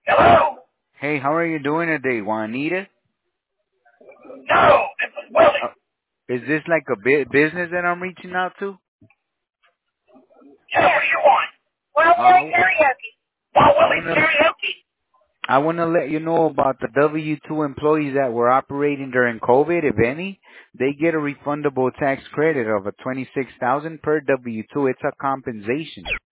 Hello? Hey, how are you doing today, Juanita? No, this is Willie. Uh, is this like a business that I'm reaching out to? Yeah, what do you want? Well, Willie Uh, karaoke. Well, I Willie wanna karaoke. I wanna let you know about the W-2 employees that were operating during COVID. If any, they get a refundable tax credit of a 26,000 per W-2. It's a compensation.